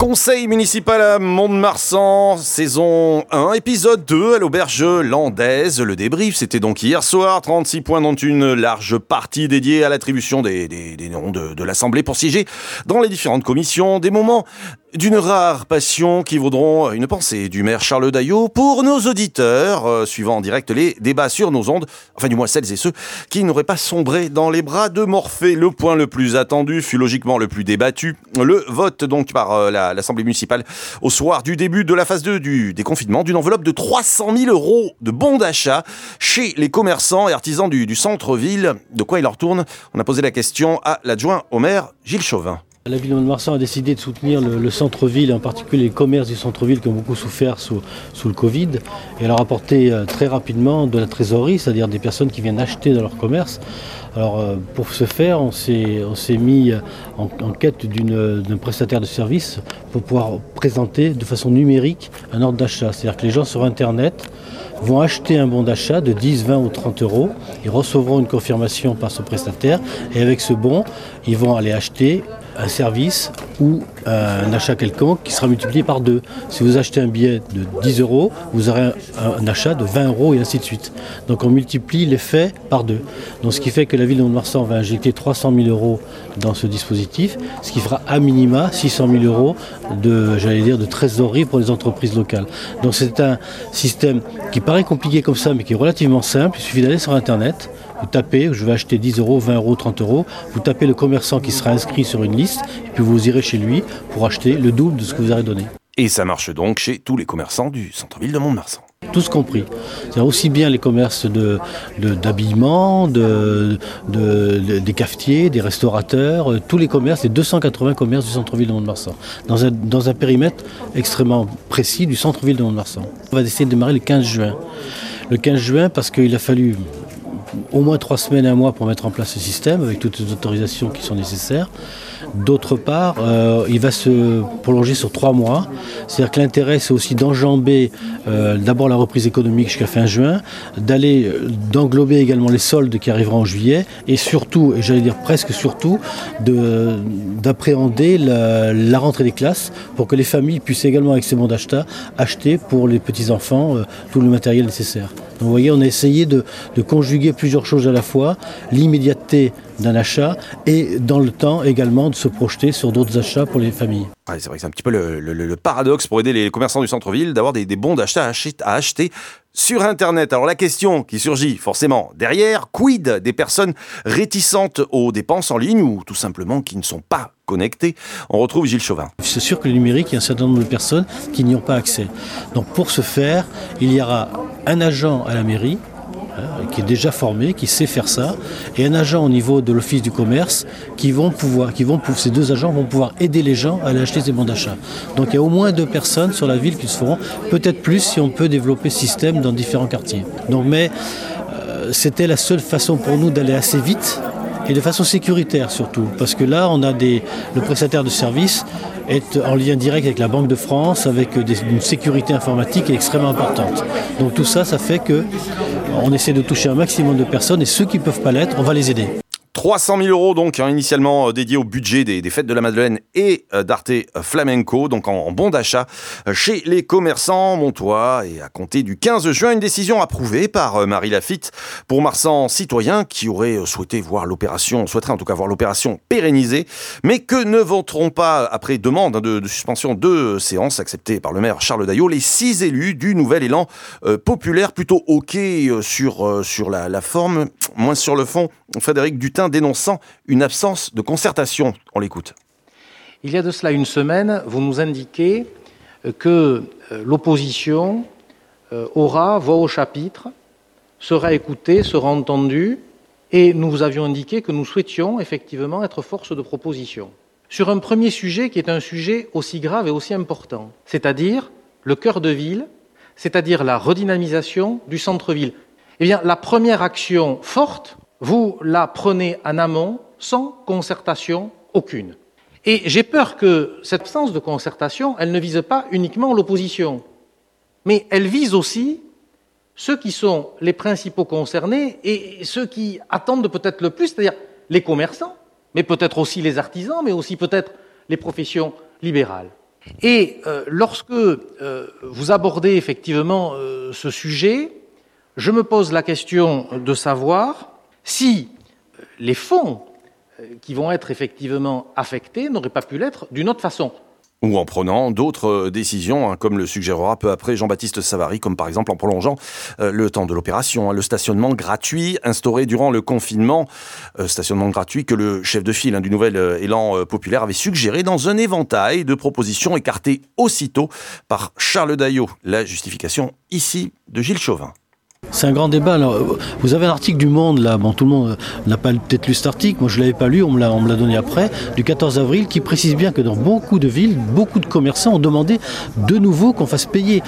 Conseil municipal à Mont-de-Marsan, saison 1, épisode 2 à l'auberge landaise. Le débrief, c'était donc hier soir, 36 points dont une large partie dédiée à l'attribution des noms de l'Assemblée pour siéger dans les différentes commissions. Des moments d'une rare passion qui vaudront une pensée du maire Charles Daillot pour nos auditeurs, suivant en direct les débats sur nos ondes, enfin du moins celles et ceux qui n'auraient pas sombré dans les bras de Morphée. Le point le plus attendu fut logiquement le plus débattu, le vote donc par l'Assemblée municipale au soir du début de la phase 2 du déconfinement d'une enveloppe de 300 000 € de bons d'achat chez les commerçants et artisans du centre-ville. De quoi il en retourne ? On a posé la question à l'adjoint au maire Gilles Chauvin. La ville de Mont-de-Marsan a décidé de soutenir le centre-ville, en particulier les commerces du centre-ville qui ont beaucoup souffert sous le Covid. Et elle a rapporté très rapidement de la trésorerie, c'est-à-dire des personnes qui viennent acheter dans leur commerce. Alors pour ce faire, on s'est mis en quête d'un prestataire de service pour pouvoir présenter de façon numérique un ordre d'achat. C'est-à-dire que les gens sur Internet vont acheter un bon d'achat de 10, 20 ou 30 €. Ils recevront une confirmation par ce prestataire et avec ce bon, ils vont aller acheter un service ou un achat quelconque qui sera multiplié par 2. Si vous achetez un billet de 10 €, vous aurez un achat de 20 € et ainsi de suite. Donc on multiplie l'effet par 2. Donc ce qui fait que la ville de Mont-de-Marsan va injecter 300 000 € dans ce dispositif, ce qui fera à minima 600 000 € de trésorerie pour les entreprises locales. Donc c'est un système qui paraît compliqué comme ça, mais qui est relativement simple. Il suffit d'aller sur Internet. Vous tapez, je vais acheter 10 €, 20 €, 30 €. Vous tapez le commerçant qui sera inscrit sur une liste et puis vous irez chez lui pour acheter le double de ce que vous aurez donné. Et ça marche donc chez tous les commerçants du centre-ville de Mont-de-Marsan. Tous compris. C'est aussi bien les commerces d'habillement, des cafetiers, des restaurateurs, tous les commerces, les 280 commerces du centre-ville de Mont-de-Marsan, dans un périmètre extrêmement précis du centre-ville de Mont-de-Marsan. On va essayer de démarrer le 15 juin. Le 15 juin parce qu'il a fallu au moins 3 semaines, 1 mois pour mettre en place ce système avec toutes les autorisations qui sont nécessaires. D'autre part, il va se prolonger sur 3 mois. C'est-à-dire que l'intérêt, c'est aussi d'enjamber d'abord la reprise économique jusqu'à fin juin, d'englober également les soldes qui arriveront en juillet et surtout, et j'allais dire presque surtout, d'appréhender la rentrée des classes pour que les familles puissent également, avec ces bons d'achat, acheter pour les petits-enfants tout le matériel nécessaire. Donc vous voyez, on a essayé de conjuguer plusieurs choses à la fois, l'immédiateté d'un achat et dans le temps également de se projeter sur d'autres achats pour les familles. Ouais, c'est vrai que c'est un petit peu le paradoxe pour aider les commerçants du centre-ville d'avoir des bons d'achat à acheter sur Internet. Alors la question qui surgit forcément derrière, quid des personnes réticentes aux dépenses en ligne ou tout simplement qui ne sont pas connectées ? On retrouve Gilles Chauvin. C'est sûr que le numérique, il y a un certain nombre de personnes qui n'y ont pas accès. Donc pour ce faire, il y aura un agent à la mairie qui est déjà formé, qui sait faire ça, et un agent au niveau de l'office du commerce ces 2 agents vont pouvoir aider les gens à aller acheter ces bons d'achat. Donc il y a au moins 2 personnes sur la ville qui se feront, peut-être plus si on peut développer ce système dans différents quartiers. Donc, c'était la seule façon pour nous d'aller assez vite et de façon sécuritaire surtout, parce que là on a le prestataire de service est en lien direct avec la Banque de France, avec une sécurité informatique extrêmement importante. Donc tout ça, ça fait qu'on essaie de toucher un maximum de personnes et ceux qui ne peuvent pas l'être, on va les aider. 300 000 € donc initialement dédiés au budget des fêtes de la Madeleine et d'Arte Flamenco, donc en bon d'achat chez les commerçants montois. Et à compter du 15 juin, une décision approuvée par Marie Lafitte pour Marsan Citoyens qui souhaiterait voir l'opération pérennisée, mais que ne voteront pas, après demande de suspension de séance acceptée par le maire Charles Daillot, les 6 élus du nouvel élan populaire, plutôt OK sur la forme, moins sur le fond. Frédéric Dutin dénonçant une absence de concertation. On l'écoute. Il y a de cela une semaine, vous nous indiquez que l'opposition aura voix au chapitre, sera écoutée, sera entendue, et nous vous avions indiqué que nous souhaitions effectivement être force de proposition. Sur un premier sujet qui est un sujet aussi grave et aussi important, c'est-à-dire le cœur de ville, c'est-à-dire la redynamisation du centre-ville. Eh bien, la première action forte, vous la prenez en amont, sans concertation aucune. Et j'ai peur que cette absence de concertation, elle ne vise pas uniquement l'opposition, mais elle vise aussi ceux qui sont les principaux concernés et ceux qui attendent peut-être le plus, c'est-à-dire les commerçants, mais peut-être aussi les artisans, mais aussi peut-être les professions libérales. Et lorsque vous abordez effectivement ce sujet, je me pose la question de savoir si les fonds qui vont être effectivement affectés n'auraient pas pu l'être d'une autre façon. Ou en prenant d'autres décisions, comme le suggérera peu après Jean-Baptiste Savary, comme par exemple en prolongeant le temps de l'opération, le stationnement gratuit instauré durant le confinement, stationnement gratuit que le chef de file du nouvel élan populaire avait suggéré dans un éventail de propositions écartées aussitôt par Charles Daillot. La justification ici de Gilles Chauvin. C'est un grand débat. Alors, vous avez un article du Monde, là, bon, tout le monde n'a pas peut-être lu cet article, moi je ne l'avais pas lu, on me l'a donné après, du 14 avril, qui précise bien que dans beaucoup de villes, beaucoup de commerçants ont demandé de nouveau qu'on fasse payer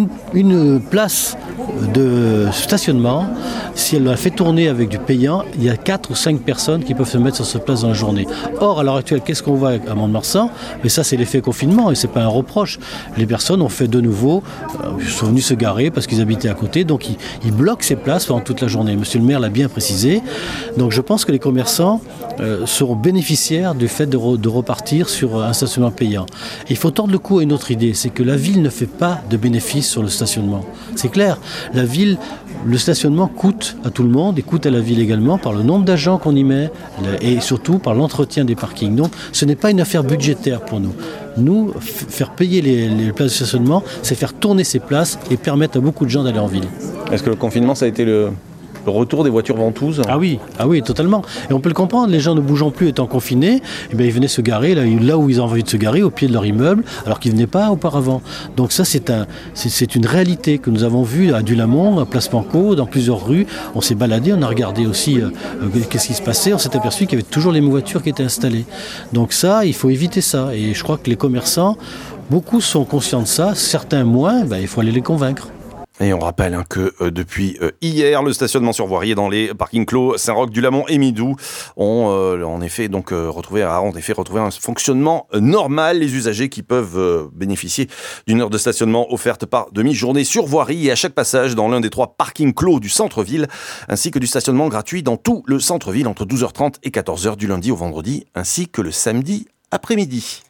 une place de stationnement. Si elle la fait tourner avec du payant, il y a 4 ou 5 personnes qui peuvent se mettre sur cette place dans la journée. Or, à l'heure actuelle, qu'est-ce qu'on voit à Mont-de-Marsan? Mais ça, c'est l'effet confinement et c'est pas un reproche. Les personnes ont fait de nouveau, sont venus se garer parce qu'ils habitaient à côté, donc ils bloquent ces places pendant toute la journée. Monsieur le maire l'a bien précisé. Donc je pense que les commerçants seront bénéficiaires du fait de repartir sur un stationnement payant. Et il faut tordre le cou à une autre idée, c'est que la ville ne fait pas de bénéfice sur le stationnement. C'est clair, la ville, le stationnement coûte à tout le monde et coûte à la ville également par le nombre d'agents qu'on y met et surtout par l'entretien des parkings. Donc ce n'est pas une affaire budgétaire pour nous. Nous, faire payer les places de stationnement, c'est faire tourner ces places et permettre à beaucoup de gens d'aller en ville. Est-ce que le confinement, ça a été le retour des voitures ventouses? Ah oui, totalement. Et on peut le comprendre, les gens ne bougeant plus étant confinés, eh bien, ils venaient se garer là où ils ont envie de se garer, au pied de leur immeuble, alors qu'ils ne venaient pas auparavant. Donc ça, c'est une réalité que nous avons vue à Dulamont, à Place Panco, dans plusieurs rues. On s'est baladé, on a regardé aussi qu'est-ce qui se passait, on s'est aperçu qu'il y avait toujours les mêmes voitures qui étaient installées. Donc ça, il faut éviter ça. Et je crois que les commerçants, beaucoup sont conscients de ça, certains moins, il faut aller les convaincre. Et on rappelle que depuis hier, le stationnement sur voirie dans les parkings clos Saint-Roch, Dulamont et Midou ont en effet retrouvé un fonctionnement normal. Les usagers qui peuvent bénéficier d'une heure de stationnement offerte par demi-journée sur voirie et à chaque passage dans l'un des 3 parkings clos du centre-ville, ainsi que du stationnement gratuit dans tout le centre-ville entre 12h30 et 14h du lundi au vendredi, ainsi que le samedi après-midi.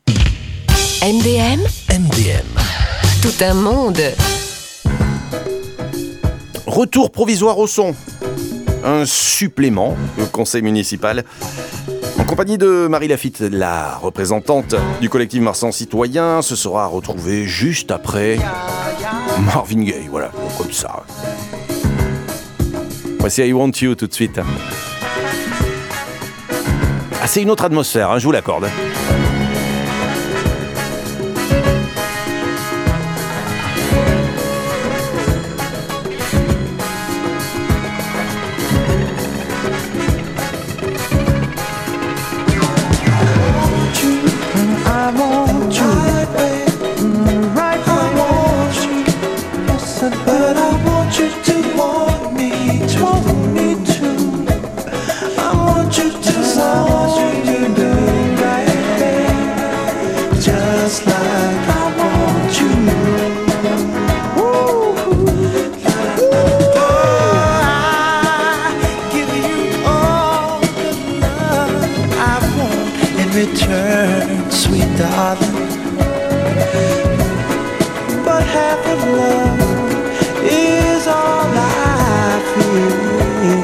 MDM. Tout un monde. Retour provisoire au son. Un supplément au conseil municipal. En compagnie de Marie Lafitte, la représentante du collectif Marsan Citoyen, se sera retrouvée juste après Marvin Gaye. Voilà, comme ça. Voici I Want You tout de suite. Ah, c'est une autre atmosphère, je vous l'accorde. Return, sweet darling, but half of love is all I feel.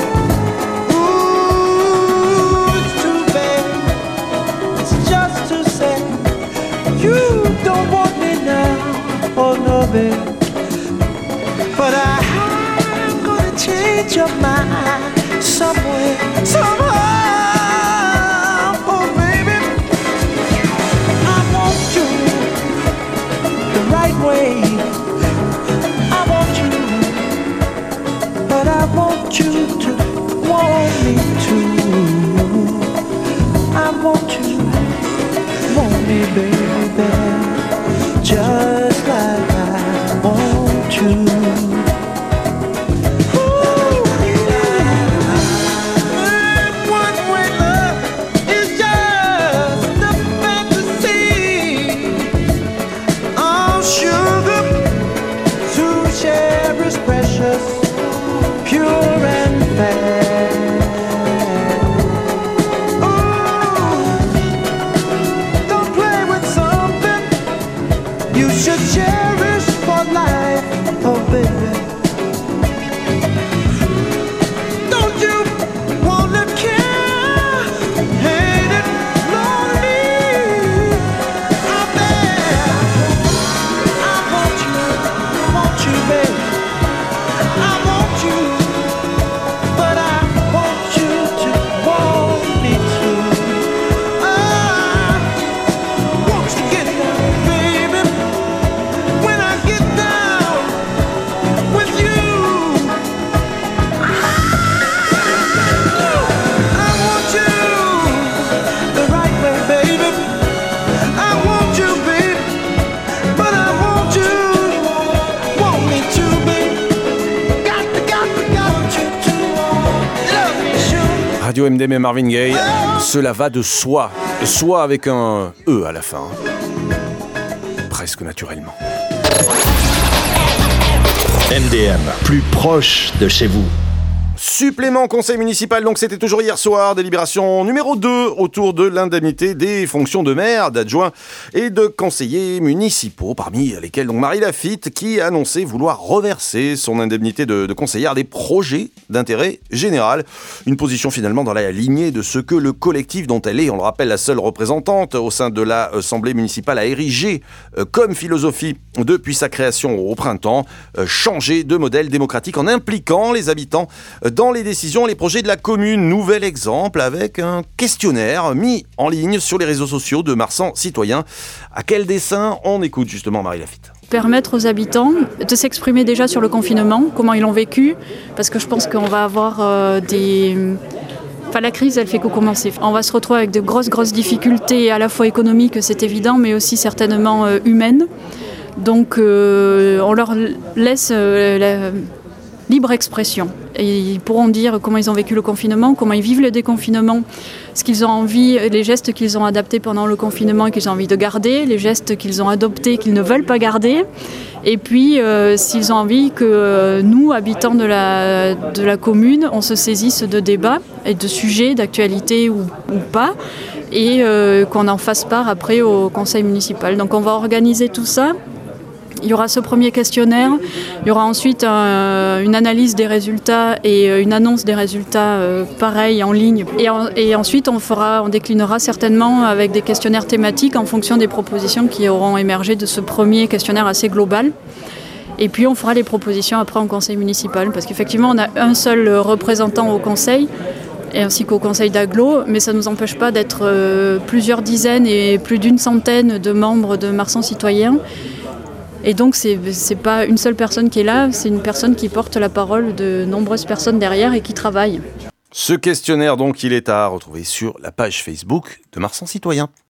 Ooh, it's too bad, it's just too sad. You don't want me now, oh no babe, but I'm gonna change your mind somewhere, somehow. Way. I want you, but I want you to want me too. I want you, want me, baby, just like I want you. Don't play with some you should cherish for life, oh baby. Don't you wanna care, hate it, lonely out there? I want you, baby. I want you, but I want you to want me too. I want you to get down, baby. When I get down with you, I want you the right way, baby. I want you, baby, but I want you want me too, baby. Radio MDM et Marvin Gaye, cela va de soi. Soi avec un E à la fin. Presque naturellement. MDM, plus proche de chez vous. Supplément conseil municipal, donc c'était toujours hier soir, délibération numéro 2 autour de l'indemnité des fonctions de maire, d'adjoint et de conseillers municipaux, parmi lesquels donc Marie Lafitte qui a annoncé vouloir reverser son indemnité de conseillère des projets d'intérêt général. Une position finalement dans la lignée de ce que le collectif dont elle est, on le rappelle, la seule représentante au sein de l'Assemblée municipale a érigé comme philosophie depuis sa création au printemps, changer de modèle démocratique en impliquant les habitants dans les décisions, les projets de la commune. Nouvel exemple avec un questionnaire mis en ligne sur les réseaux sociaux de Marsan Citoyen. À quel dessein? On écoute justement Marie Lafitte. Permettre aux habitants de s'exprimer déjà sur le confinement, comment ils l'ont vécu, parce que je pense qu'on va avoir la crise, elle fait que commencer. On va se retrouver avec de grosses difficultés, à la fois économiques, c'est évident, mais aussi certainement humaines. Donc on leur laisse la libre expression. Et ils pourront dire comment ils ont vécu le confinement, comment ils vivent le déconfinement, ce qu'ils ont envie, les gestes qu'ils ont adaptés pendant le confinement et qu'ils ont envie de garder, les gestes qu'ils ont adoptés et qu'ils ne veulent pas garder. Et puis, s'ils ont envie que nous, habitants de la commune, on se saisisse de débats et de sujets d'actualité ou pas, et qu'on en fasse part après au conseil municipal. Donc on va organiser tout ça. Il y aura ce premier questionnaire, il y aura ensuite une analyse des résultats et une annonce des résultats pareil en ligne. Et ensuite on déclinera certainement avec des questionnaires thématiques en fonction des propositions qui auront émergé de ce premier questionnaire assez global. Et puis on fera les propositions après en conseil municipal, parce qu'effectivement on a un seul représentant au conseil, et ainsi qu'au conseil d'agglo, mais ça ne nous empêche pas d'être plusieurs dizaines et plus d'une centaine de membres de Marsan Citoyen. Et donc, c'est pas une seule personne qui est là, c'est une personne qui porte la parole de nombreuses personnes derrière et qui travaille. Ce questionnaire, donc, il est à retrouver sur la page Facebook de Marsan Citoyen.